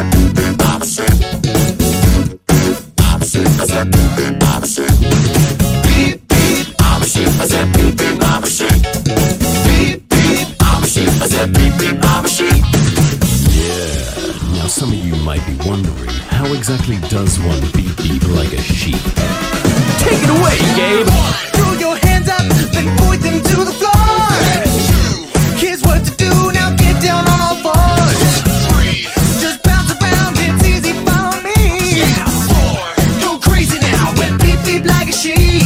Now some of you might be wondering, how exactly does one beep beep like a sheep? Take it away, Gabe! Throw your hands up, then point them to the floor. Here's what to do, now get down on all fours. Just bounce around, it's easy for me. Go crazy now, and beep beep like a sheep.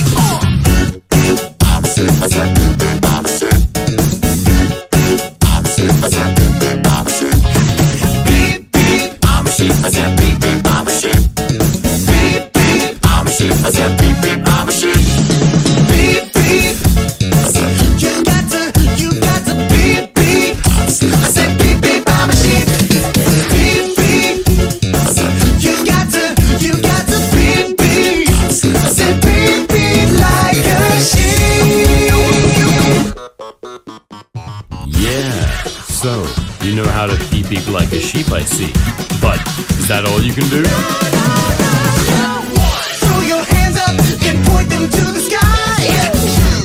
So, you know how to beep beep like a sheep, I see. But, is that all you can do? Throw your hands up and point them to the sky.